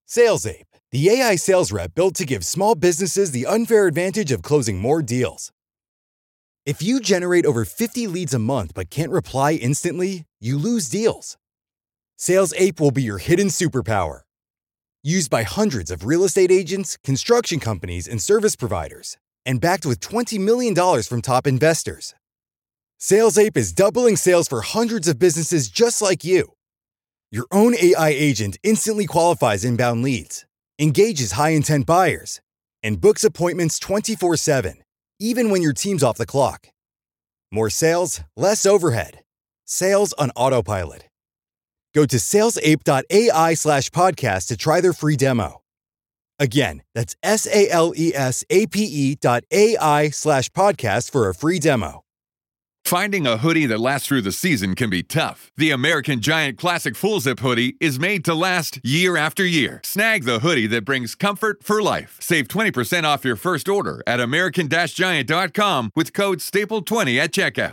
SalesApe, the AI sales rep built to give small businesses the unfair advantage of closing more deals. If you generate over 50 leads a month but can't reply instantly, you lose deals. SalesApe will be your hidden superpower. Used by hundreds of real estate agents, construction companies, and service providers, and backed with $20 million from top investors. SalesApe is doubling sales for hundreds of businesses just like you. Your own AI agent instantly qualifies inbound leads, engages high-intent buyers, and books appointments 24/7, even when your team's off the clock. More sales, less overhead. Sales on autopilot. Go to salesape.ai/podcast to try their free demo. Again, that's salesape.ai/podcast for a free demo. Finding a hoodie that lasts through the season can be tough. The American Giant Classic Full Zip hoodie is made to last year after year. Snag the hoodie that brings comfort for life. Save 20% off your first order at american-giant.com with code STAPLE20 at checkout.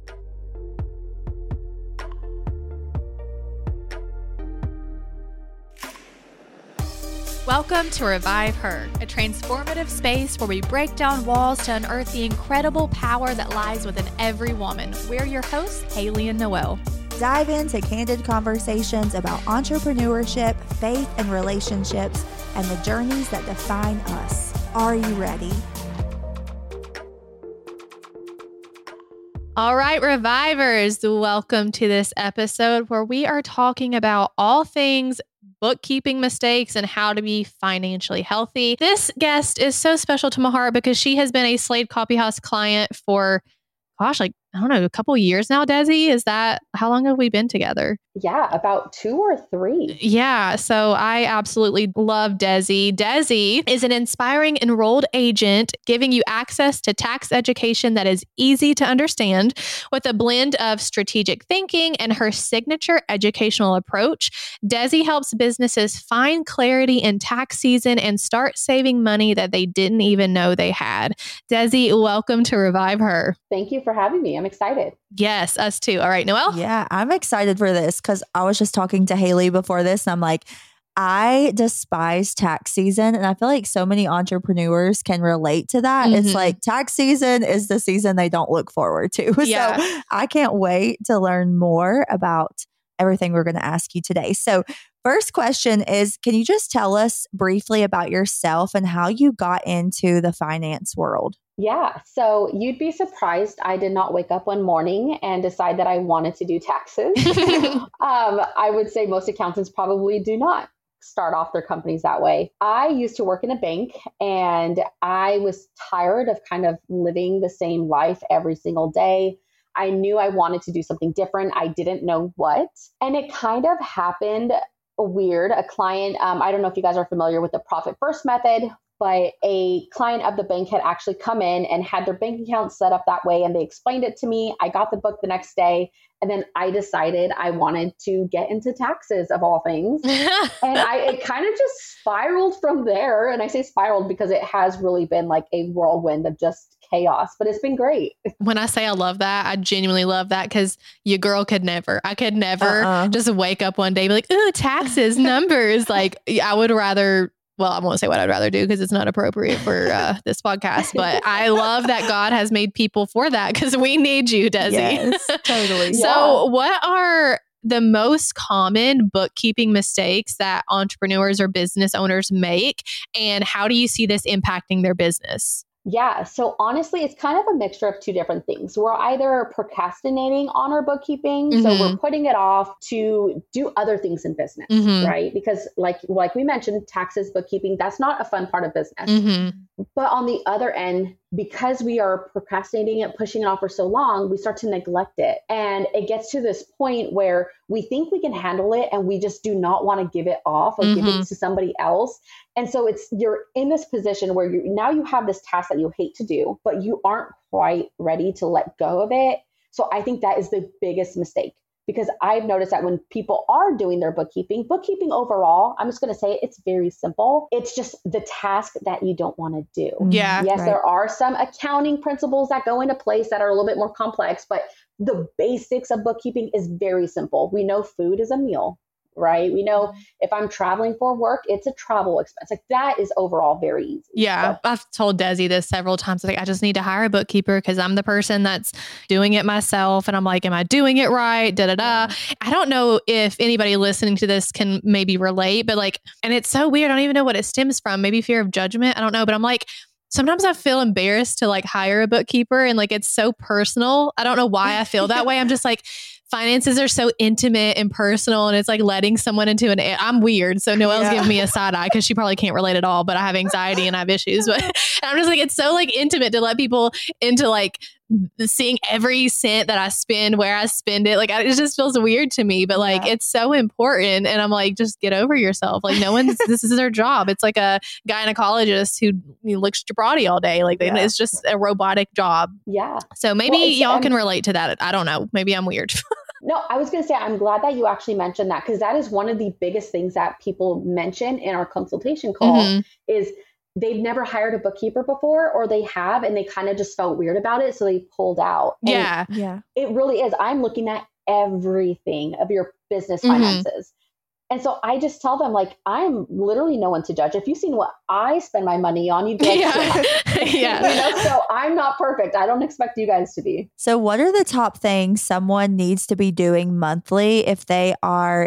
Welcome to Revive Her, a transformative space where we break down walls to unearth the incredible power that lies within every woman. We're your hosts, Haley and Noelle. Dive into candid conversations about entrepreneurship, faith, and relationships, and the journeys that define us. Are you ready? All right, Revivers, welcome to this episode where we are talking about all things bookkeeping mistakes and how to be financially healthy. This guest is so special to my heart because she has been a Slade Coffeehouse client for, a couple years now, Desi. Is that, how long have we been together? Yeah, about 2 or 3. Yeah, so I absolutely love Desi. Desi is an inspiring enrolled agent giving you access to tax education that is easy to understand with a blend of strategic thinking and her signature educational approach. Desi helps businesses find clarity in tax season and start saving money that they didn't even know they had. Desi, welcome to Revive Her. Thank you for having me. I'm excited. Yes, us too. All right, Noelle? Yeah, I'm excited for this because I was just talking to Haley before this and I'm like, I despise tax season. And I feel like so many entrepreneurs can relate to that. Mm-hmm. It's like tax season is the season they don't look forward to. Yeah. So I can't wait to learn more about everything we're going to ask you today. So first question is, can you just tell us briefly about yourself and how you got into the finance world? Yeah, so you'd be surprised I did not wake up one morning and decide that I wanted to do taxes. I would say most accountants probably do not start off their companies that way. I used to work in a bank and I was tired of kind of living the same life every single day. I knew I wanted to do something different. I didn't know what. And it kind of happened weird. A client, I don't know if you guys are familiar with the Profit First method, but a client of the bank had actually come in and had their bank account set up that way. And they explained it to me. I got the book the next day. And then I decided I wanted to get into taxes of all things. And it kind of just spiraled from there. And I say spiraled because it has really been like a whirlwind of just chaos, but it's been great. When I say I love that, I genuinely love that because your girl could never. I could never just wake up one day and be like, ooh, taxes, numbers. Like I would rather. Well, I won't say what I'd rather do because it's not appropriate for this podcast, but I love that God has made people for that because we need you, Desi. Yes, totally. So what are the most common bookkeeping mistakes that entrepreneurs or business owners make, and how do you see this impacting their business? Yeah. So honestly, it's kind of a mixture of 2 different things. We're either procrastinating on our bookkeeping. Mm-hmm. So we're putting it off to do other things in business, right? Because like we mentioned, taxes, bookkeeping, that's not a fun part of business. Mm-hmm. But on the other end, because we are procrastinating it, pushing it off for so long, we start to neglect it. And it gets to this point where we think we can handle it and we just do not want to give it off or give it to somebody else. And so you're in this position where now you have this task that you hate to do, but you aren't quite ready to let go of it. So I think that is the biggest mistake. Because I've noticed that when people are doing their bookkeeping overall, I'm just going to say it's very simple. It's just the task that you don't want to do. Yeah. Yes, right. There are some accounting principles that go into place that are a little bit more complex, but the basics of bookkeeping is very simple. We know food is a meal. right? We know if I'm traveling for work, it's a travel expense. Like that is overall very easy. Yeah. So, I've told Desi this several times. Like, I just need to hire a bookkeeper because I'm the person that's doing it myself. And I'm like, am I doing it right? Da, da, da. I don't know if anybody listening to this can maybe relate, but like, and it's so weird. I don't even know what it stems from. Maybe fear of judgment. I don't know, but I'm like, sometimes I feel embarrassed to like hire a bookkeeper and like, it's so personal. I don't know why I feel that way. I'm just like, finances are so intimate and personal, and it's like letting someone into I'm weird. So Noelle's giving me a side eye because she probably can't relate at all, but I have anxiety and I have issues. But I'm just like, it's so like intimate to let people into like seeing every cent that I spend, where I spend it. Like, it just feels weird to me, but like, it's so important. And I'm like, just get over yourself. Like, no one's, this is their job. It's like a gynecologist who looks at your body all day. Like, it's just a robotic job. Yeah. So maybe y'all can relate to that. I don't know. Maybe I'm weird. No, I was going to say, I'm glad that you actually mentioned that, because that is one of the biggest things that people mention in our consultation call is they've never hired a bookkeeper before, or they have, and they kind of just felt weird about it. So they pulled out. And it really is. I'm looking at everything of your business finances. And so I just tell them, like, I'm literally no one to judge. If you've seen what I spend my money on, you'd be like, You know, so I'm not perfect. I don't expect you guys to be. So what are the top things someone needs to be doing monthly if they are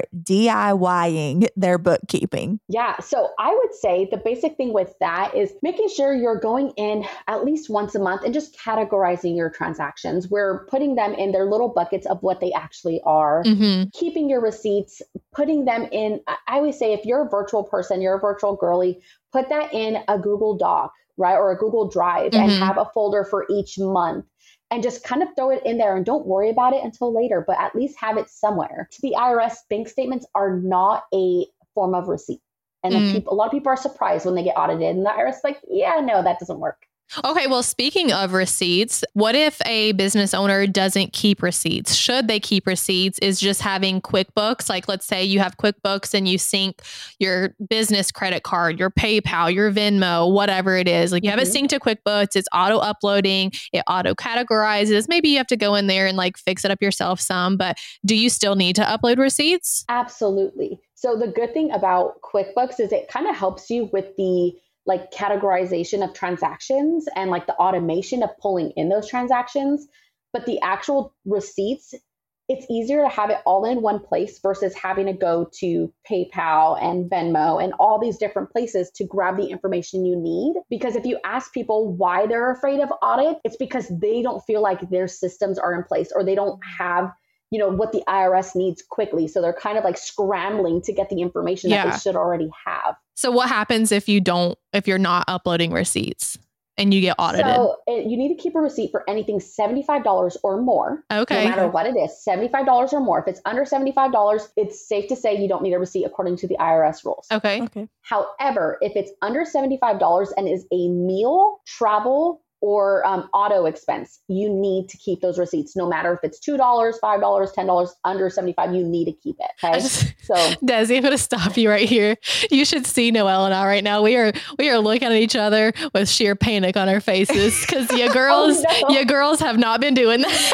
DIYing their bookkeeping? Yeah. So I would say the basic thing with that is making sure you're going in at least once a month and just categorizing your transactions. We're putting them in their little buckets of what they actually are, keeping your receipts, putting them in. I always say, if you're a virtual person, you're a virtual girly, put that in a Google Doc, right? Or a Google Drive, and have a folder for each month, and just kind of throw it in there and don't worry about it until later, but at least have it somewhere. To the IRS, bank statements are not a form of receipt. And a lot of people are surprised when they get audited, and the IRS is like, yeah, no, that doesn't work. Okay, well, speaking of receipts, what if a business owner doesn't keep receipts? Should they keep receipts? Is just having QuickBooks, like let's say you have QuickBooks and you sync your business credit card, your PayPal, your Venmo, whatever it is. Like you have it synced to QuickBooks, it's auto uploading, it auto categorizes. Maybe you have to go in there and like fix it up yourself some, but do you still need to upload receipts? Absolutely. So the good thing about QuickBooks is it kind of helps you with the like categorization of transactions and like the automation of pulling in those transactions. But the actual receipts, it's easier to have it all in one place versus having to go to PayPal and Venmo and all these different places to grab the information you need. Because if you ask people why they're afraid of audit, it's because they don't feel like their systems are in place, or they don't have, you know, what the IRS needs quickly. So they're kind of like scrambling to get the information that they should already have. So what happens if you're not uploading receipts and you get audited? So you need to keep a receipt for anything $75 or more. Okay. No matter what it is, $75 or more. If it's under $75, it's safe to say you don't need a receipt according to the IRS rules. Okay. However, if it's under $75 and is a meal, travel, or auto expense, you need to keep those receipts. No matter if it's $2, $5, $10, under $75, you need to keep it. Okay. So Desi, I'm going to stop you right here. You should see Noelle and I right now. We are looking at each other with sheer panic on our faces because your girls, your girls have not been doing that.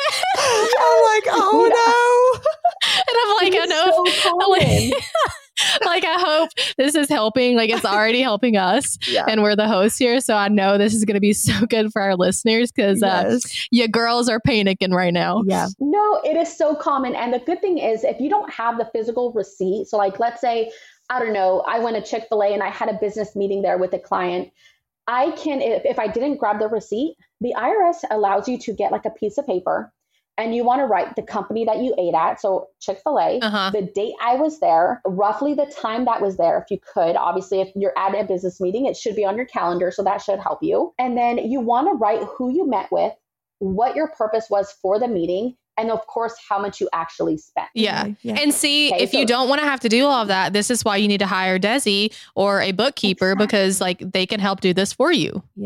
I'm like, oh no. And I'm like, I know. Like, I hope this is helping. Like, it's already helping us, and we're the hosts here. So I know this is going to be so good for our listeners because your girls are panicking right now. Yeah. No, it is so common. And the good thing is, if you don't have the physical receipt, so like, let's say, I don't know, I went to Chick-fil-A and I had a business meeting there with a client. I can, if I didn't grab the receipt, the IRS allows you to get like a piece of paper. And you want to write the company that you ate at. So Chick-fil-A, the date I was there, roughly the time that was there, if you could. Obviously, if you're at a business meeting, it should be on your calendar. So that should help you. And then you want to write who you met with, what your purpose was for the meeting, and of course, how much you actually spent. Yeah. And see, if you don't want to have to do all of that, this is why you need to hire Desi or a bookkeeper because like they can help do this for you. Yeah.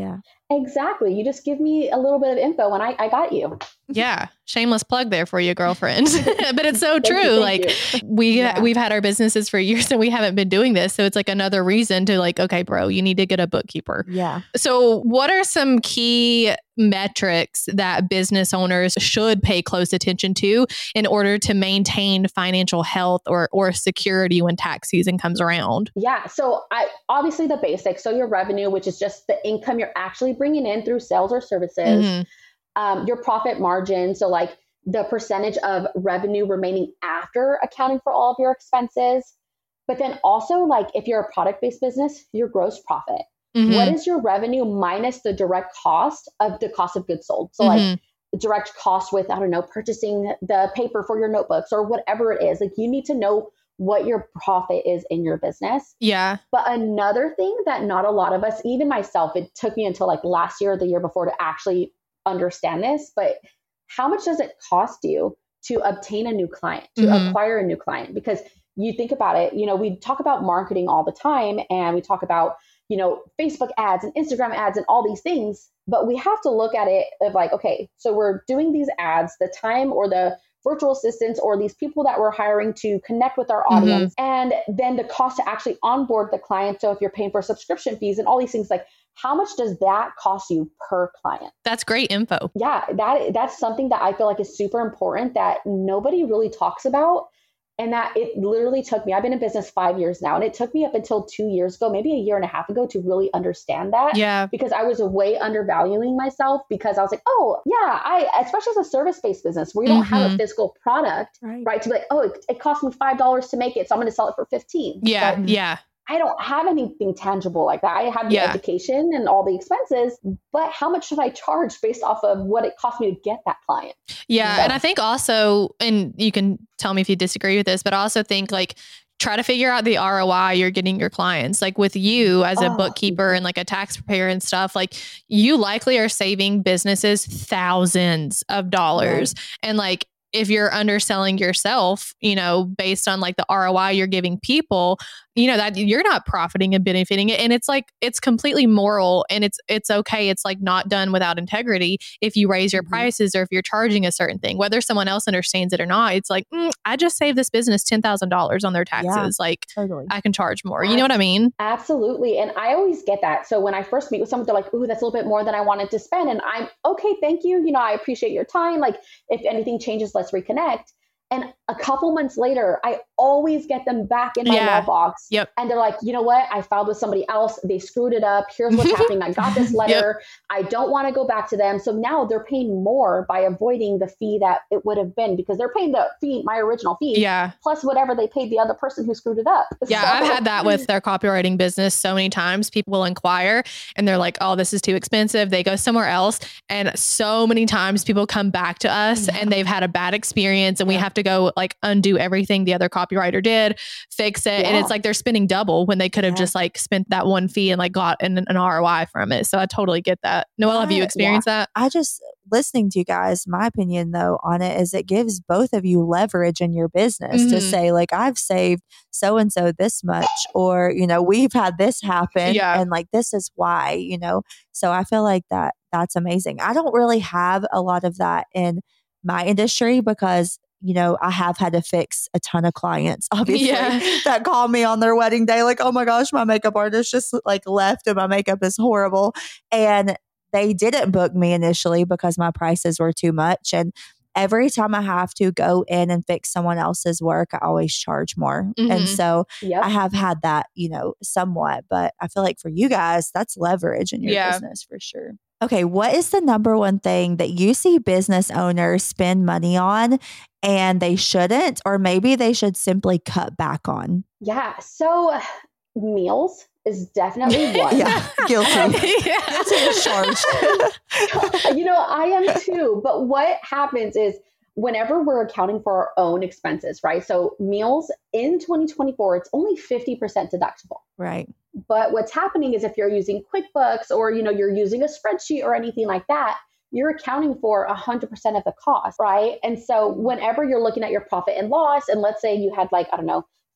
Exactly. You just give me a little bit of info and I got you. Yeah. Shameless plug there for you, girlfriend. But it's so true. Thank you. We've had our businesses for years and we haven't been doing this. So it's like another reason to like, okay, bro, you need to get a bookkeeper. Yeah. So what are some key metrics that business owners should pay close attention to in order to maintain financial health or security when tax season comes around? Yeah. So obviously the basics. So your revenue, which is just the income you're actually bringing in through sales or services. Mm-hmm. Your profit margin. So like the percentage of revenue remaining after accounting for all of your expenses. But then also like if you're a product-based business, your gross profit. Mm-hmm. What is your revenue minus the direct cost of the cost of goods sold? So like the direct cost with, I don't know, purchasing the paper for your notebooks or whatever it is. Like you need to know what your profit is in your business. Yeah. But another thing that not a lot of us, even myself, it took me until like last year or the year before to actually understand this, but how much does it cost you to obtain a new client, to acquire a new client? Because you think about it, we talk about marketing all the time and we talk about, Facebook ads and Instagram ads and all these things, but we have to look at it of like, okay, so we're doing these ads, the time or the virtual assistants or these people that we're hiring to connect with our audience, and then the cost to actually onboard the client. So if you're paying for subscription fees and all these things, like how much does that cost you per client? That's great info. Yeah, that's something that I feel like is super important that nobody really talks about. And that it literally took me, I've been in business 5 years now, and it took me up until 2 years ago, maybe a year and a half ago to really understand that. Yeah. Because I was way undervaluing myself because I was like, oh yeah, especially as a service-based business where you don't have a physical product, right? To be like, oh, it cost me $5 to make it, so I'm going to sell it for $15. Yeah. But yeah. I don't have anything tangible like that. I have the education and all the expenses, but how much should I charge based off of what it cost me to get that client? Yeah. So, and I think also, and you can tell me if you disagree with this, but I also think like, try to figure out the ROI you're getting your clients. Like with you as a bookkeeper and like a tax preparer and stuff, like you likely are saving businesses thousands of dollars. Right. And like, if you're underselling yourself, based on like the ROI you're giving people, that you're not profiting and benefiting it. And it's like, it's completely moral and it's okay. It's like not done without integrity. If you raise your prices or if you're charging a certain thing, whether someone else understands it or not, it's like, I just saved this business $10,000 on their taxes. Totally. I can charge more. You know what I mean? Absolutely. And I always get that. So when I first meet with someone, they're like, ooh, that's a little bit more than I wanted to spend. And I'm okay. Thank you. I appreciate your time. Like if anything changes, let's reconnect. And a couple months later, I always get them back in my mailbox. Yep. And they're like, you know what? I filed with somebody else. They screwed it up. Here's what's happening. I got this letter. I don't want to go back to them. So now they're paying more by avoiding the fee that it would have been because they're paying the fee, my original fee, plus whatever they paid the other person who screwed it up. Yeah, so. I've had that with their copywriting business so many times. People will inquire and they're like, oh, this is too expensive. They go somewhere else. And so many times people come back to us and they've had a bad experience and we have to go like undo everything the other copywriter did, fix it. And it's like they're spending double when they could have just like spent that one fee and like got an ROI from it. So I totally get that. Noelle, have you experienced that? I just, listening to you guys, my opinion though on it is it gives both of you leverage in your business to say like, I've saved so-and-so this much, or, we've had this happen and like, this is why, so I feel like that's amazing. I don't really have a lot of that in my industry because I have had to fix a ton of clients, obviously, that call me on their wedding day. Like, oh my gosh, my makeup artist just like left and my makeup is horrible. And they didn't book me initially because my prices were too much. And every time I have to go in and fix someone else's work, I always charge more. And so I have had that, somewhat, but I feel like for you guys, that's leverage in your business for sure. Okay, what is the number one thing that you see business owners spend money on and they shouldn't, or maybe they should simply cut back on? Yeah, so meals is definitely one. Guilty. Guilty as charged. I am too. But what happens is whenever we're accounting for our own expenses, right? So meals in 2024, it's only 50% deductible. Right. But what's happening is if you're using QuickBooks or, you're using a spreadsheet or anything like that, you're accounting for 100% of the cost, right? And so whenever you're looking at your profit and loss, and let's say you had like, I don't know,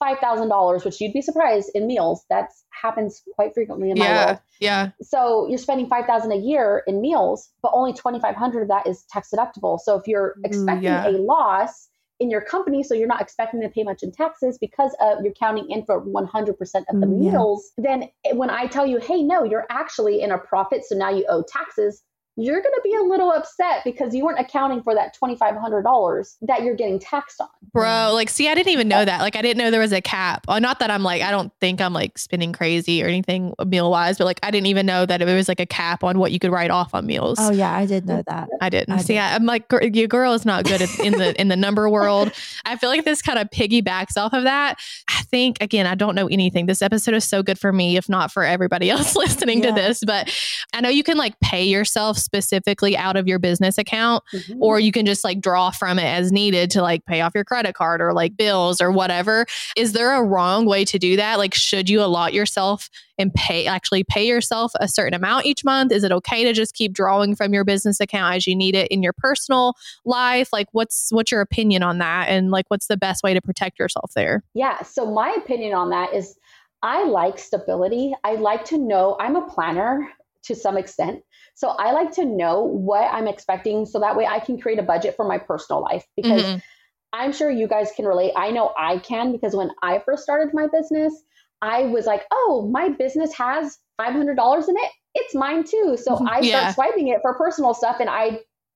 $5,000, which you'd be surprised in meals. That happens quite frequently in my world. Yeah. So you're spending $5,000 a year in meals, but only $2,500 of that is tax deductible. So if you're expecting a loss in your company, so you're not expecting to pay much in taxes because you're counting in for 100% of the meals, then when I tell you, hey, no, you're actually in a profit, so now you owe taxes, you're going to be a little upset because you weren't accounting for that $2,500 that you're getting taxed on. Bro, like, see, I didn't even know that. Like, I didn't know there was a cap. Not that I'm like, I don't think I'm like spending crazy or anything meal wise, but like, I didn't even know that there was like a cap on what you could write off on meals. Oh yeah, I did know that. I didn't. I'm like, your girl is not good in the number world. I feel like this kind of piggybacks off of that. I think, again, I don't know anything. This episode is so good for me, if not for everybody else listening to this, but I know you can like pay yourself specifically out of your business account, or you can just like draw from it as needed to like pay off your credit card or like bills or whatever. Is there a wrong way to do that? Like, should you allot yourself and pay yourself a certain amount each month? Is it okay to just keep drawing from your business account as you need it in your personal life? Like, what's your opinion on that? And like, what's the best way to protect yourself there? Yeah. So my opinion on that is I like stability. I like to know. I'm a planner to some extent. So I like to know what I'm expecting so that way I can create a budget for my personal life, because I'm sure you guys can relate. I know I can, because when I first started my business, I was like, oh, my business has $500 in it. It's mine too. So I start swiping it for personal stuff. And I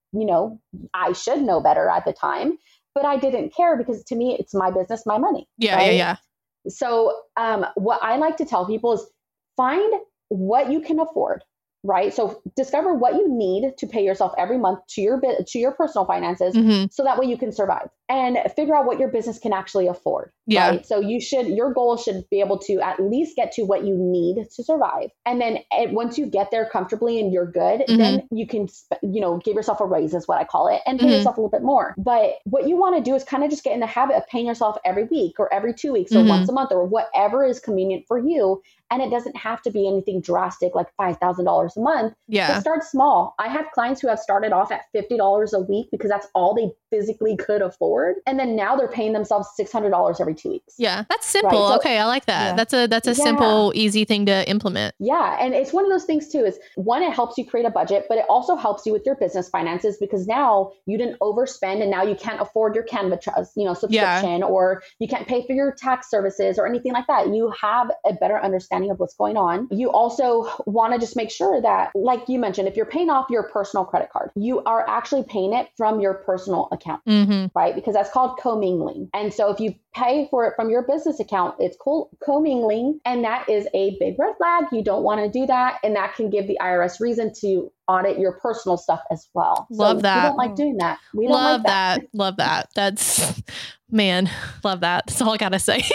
should know better at the time, but I didn't care because to me, it's my business, my money. Yeah. So what I like to tell people is find what you can afford. Right. So discover what you need to pay yourself every month to your personal finances, so that way you can survive, and figure out what your business can actually afford. Yeah. Right? So your goal should be able to at least get to what you need to survive. And then once you get there comfortably and you're good, then you can, give yourself a raise is what I call it, and pay yourself a little bit more. But what you want to do is kind of just get in the habit of paying yourself every week or every 2 weeks or once a month or whatever is convenient for you. And it doesn't have to be anything drastic like $5,000 a month. Yeah. But start small. I have clients who have started off at $50 a week because that's all they physically could afford. And then now they're paying themselves $600 every 2 weeks. Yeah. That's simple. Right? So, okay. I like that. Yeah. That's a simple, easy thing to implement. Yeah. And it's one of those things too, is one, it helps you create a budget, but it also helps you with your business finances, because now you didn't overspend and now you can't afford your Canva subscription, or you can't pay for your tax services or anything like that. You have a better understanding of what's going on. You also want to just make sure that, like you mentioned, if you're paying off your personal credit card, you are actually paying it from your personal account, right? Because that's called commingling. And so if you pay for it from your business account, it's called commingling. And that is a big red flag. You don't want to do that. And that can give the IRS reason to audit your personal stuff as well. Love that. We don't like doing that. We don't love like that. Love that. That's, man, love that. That's all I got to say.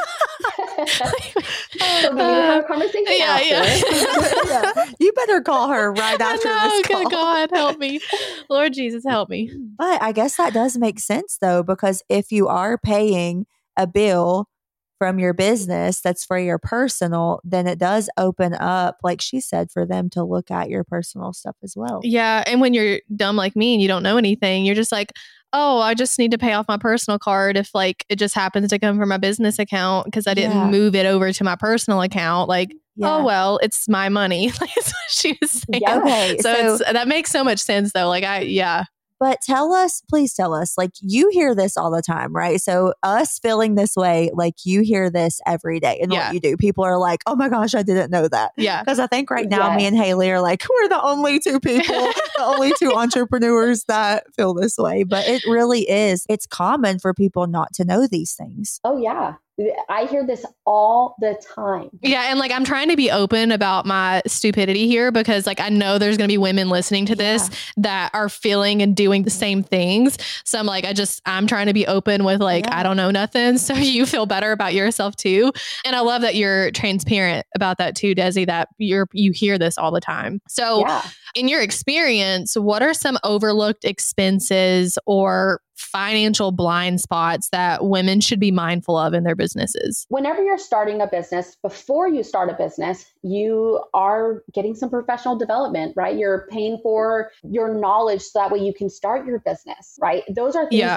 So we need to have a conversation after. You better call her right after this call. God, help me. Lord Jesus, help me. But I guess that does make sense though, because if you are paying a bill from your business that's for your personal, then it does open up, like she said, for them to look at your personal stuff as well. Yeah. And when you're dumb like me and you don't know anything, you're just like, oh, I just need to pay off my personal card if like it just happens to come from my business account because I didn't move it over to my personal account. Like, oh, well, it's my money. Like, that's what she was saying. Yeah, okay. So that makes so much sense though. Like But please tell us, like you hear this all the time, right? So us feeling this way, like you hear this every day in what you do. People are like, oh my gosh, I didn't know that. Yeah. Because I think right now me and Haley are like, we're the only two people, the only two entrepreneurs that feel this way. But it really is. It's common for people not to know these things. Oh yeah. I hear this all the time. Yeah. And like, I'm trying to be open about my stupidity here because like, I know there's going to be women listening to this that are feeling and doing the same things. So I'm like, I'm trying to be open with like, I don't know nothing. So you feel better about yourself too. And I love that you're transparent about that too, Desi, that you hear this all the time. So in your experience, what are some overlooked expenses or financial blind spots that women should be mindful of in their businesses? Whenever you're starting a business, before you start a business, you are getting some professional development, right? You're paying for your knowledge so that way you can start your business, right? Those are things that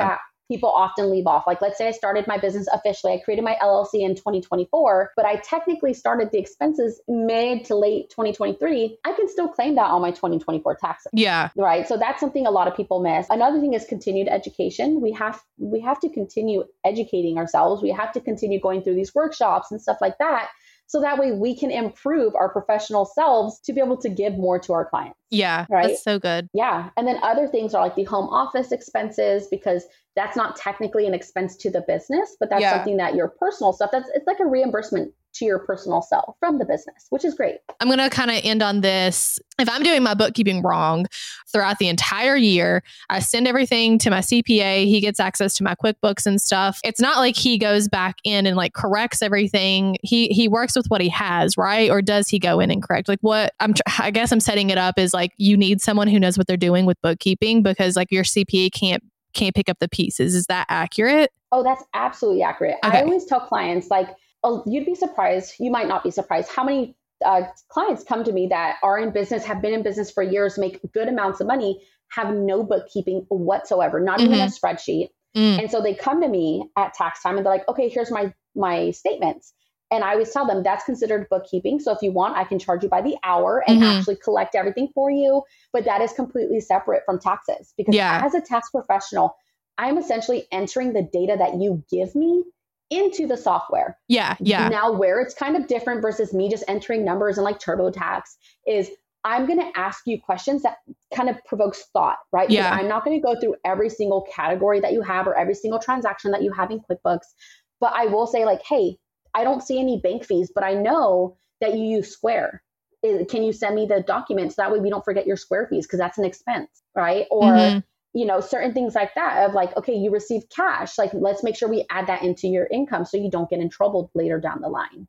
people often leave off. Like, let's say I started my business officially. I created my LLC in 2024, but I technically started the expenses mid to late 2023. I can still claim that on my 2024 taxes. Yeah. Right. So that's something a lot of people miss. Another thing is continued education. We have to continue educating ourselves. We have to continue going through these workshops and stuff like that. So that way we can improve our professional selves to be able to give more to our clients. Yeah, right? That's so good. Yeah. And then other things are like the home office expenses, because that's not technically an expense to the business, but that's something that your personal stuff, it's like a reimbursement to your personal self from the business, which is great. I'm going to kind of end on this. If I'm doing my bookkeeping wrong throughout the entire year, I send everything to my CPA. He gets access to my QuickBooks and stuff. It's not like he goes back in and like corrects everything. He works with what he has, right? Or does he go in and correct? Like what I guess I'm setting it up is like, you need someone who knows what they're doing with bookkeeping, because like your CPA can't pick up the pieces. Is that accurate? Oh, that's absolutely accurate. Okay. I always tell clients, like, oh, you'd be surprised. You might not be surprised how many clients come to me that are in business, have been in business for years, make good amounts of money, have no bookkeeping whatsoever, not even a spreadsheet. And so they come to me at tax time and they're like, okay, here's my statements. And I always tell them that's considered bookkeeping. So if you want, I can charge you by the hour and actually collect everything for you. But that is completely separate from taxes, because as a tax professional, I'm essentially entering the data that you give me into the software. Yeah. Now where it's kind of different versus me just entering numbers and like TurboTax is I'm going to ask you questions that kind of provokes thought, right? Yeah. Because I'm not going to go through every single category that you have or every single transaction that you have in QuickBooks. But I will say like, hey, I don't see any bank fees, but I know that you use Square. Can you send me the documents? That way we don't forget your Square fees, because that's an expense, right? Or you know, certain things like that of like, okay, you received cash. Like, let's make sure we add that into your income so you don't get in trouble later down the line.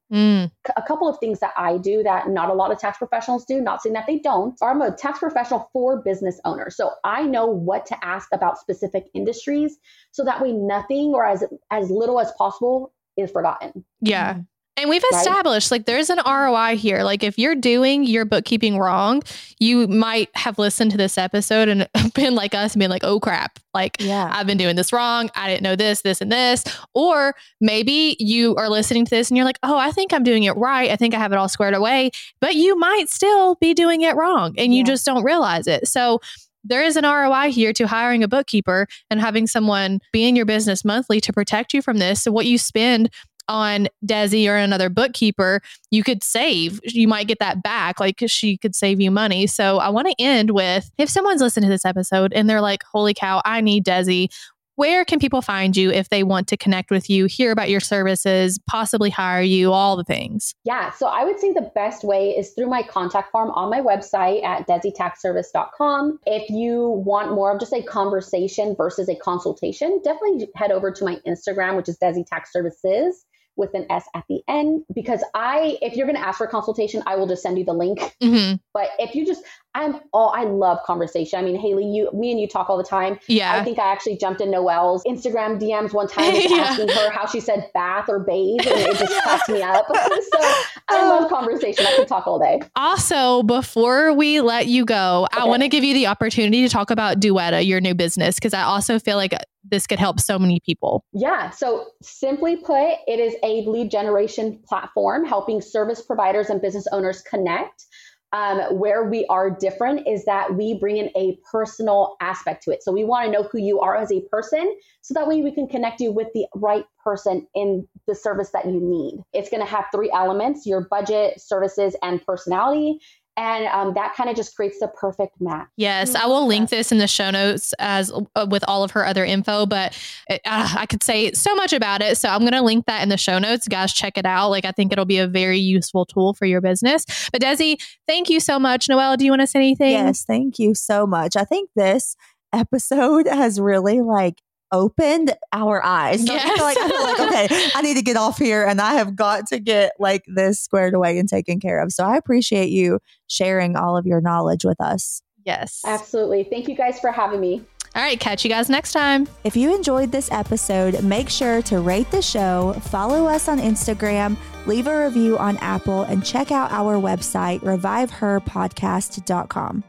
A couple of things that I do that not a lot of tax professionals do, not saying that they don't, I'm a tax professional for business owners. So I know what to ask about specific industries, so that way nothing or as little as possible is forgotten. Yeah. And we've established like there's an ROI here. Like if you're doing your bookkeeping wrong, you might have listened to this episode and been like us and been like, oh crap, like I've been doing this wrong. I didn't know this, this, and this. Or maybe you are listening to this and you're like, oh, I think I'm doing it right. I think I have it all squared away, but you might still be doing it wrong and you just don't realize it. So there is an ROI here to hiring a bookkeeper and having someone be in your business monthly to protect you from this. So what you spend on Desi or another bookkeeper, you could save. You might get that back. Like she could save you money. So I want to end with, if someone's listening to this episode and they're like, holy cow, I need Desi. Where can people find you if they want to connect with you, hear about your services, possibly hire you, all the things? Yeah. So I would say the best way is through my contact form on my website at desitaxservice.com. If you want more of just a conversation versus a consultation, definitely head over to my Instagram, which is Desi Tax Services, with an S at the end, because if you're going to ask for a consultation, I will just send you the link. But if you just, I love conversation. I mean, Haley, me and you talk all the time. Yeah. I think I actually jumped in Noelle's Instagram DMs one time just asking her how she said bath or bathe, and it just cracked me up. So I love conversation. I can talk all day. Also, before we let you go, I want to give you the opportunity to talk about Duetta, your new business, because I also feel like this could help so many people. Yeah. So simply put, it is a lead generation platform helping service providers and business owners connect. Where we are different is that we bring in a personal aspect to it. So we want to know who you are as a person, so that way we can connect you with the right person in the service that you need. It's going to have 3 elements: your budget, services, and personality. And that kind of just creates the perfect match. Yes, I will link this in the show notes as with all of her other info, but I could say so much about it. So I'm going to link that in the show notes. Guys, check it out. Like, I think it'll be a very useful tool for your business. But Desi, thank you so much. Noelle, do you want to say anything? Yes, thank you so much. I think this episode has really opened our eyes. So yes. I feel like, okay, I need to get off here and I have got to get this squared away and taken care of. So I appreciate you sharing all of your knowledge with us. Yes. Absolutely. Thank you guys for having me. All right. Catch you guys next time. If you enjoyed this episode, make sure to rate the show, follow us on Instagram, leave a review on Apple, and check out our website, reviveherpodcast.com.